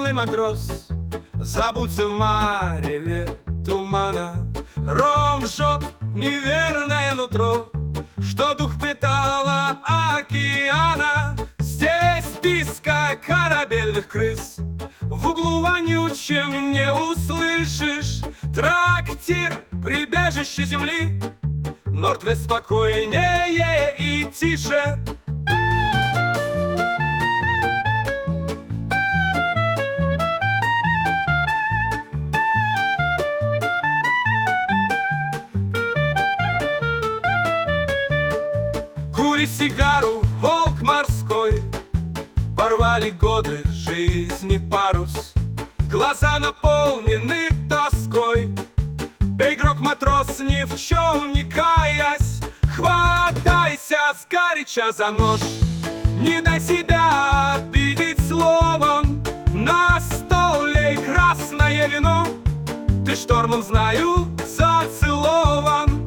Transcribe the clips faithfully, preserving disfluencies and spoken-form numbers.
Белый матрос забудется в мареве тумана. Ром жжет неверное нутро, что дух питала океана. Здесь списка корабельных крыс, в углу вонючем не услышишь. Трактир, прибежище земли, Норд-Вест спокойнее и тише. Кури сигару, волк морской, порвали годы жизни парус. Глаза наполнены тоской, пей гроб, матрос, ни в чем не каясь. Хватайся сгоряча за нож, не дай себя обидеть словом. На столе красное вино, ты штормом, знаю, зацелован.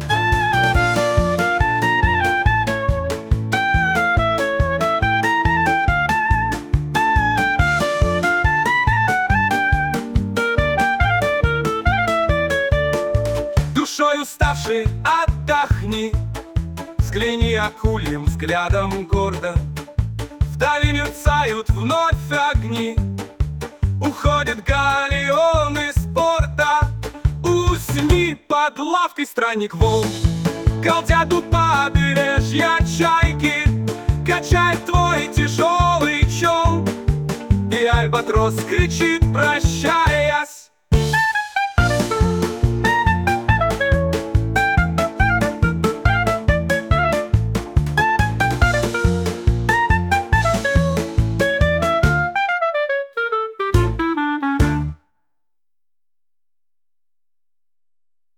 Душой уставший, отдохни, взгляни акульим взглядом гордо. Вдали мерцают вновь огни, уходят галеоны спорта. Усни под лавкой, странник волн, галдят у побережья чайки. Качает твой тяжелый чел, и альбатрос кричит, прощаясь: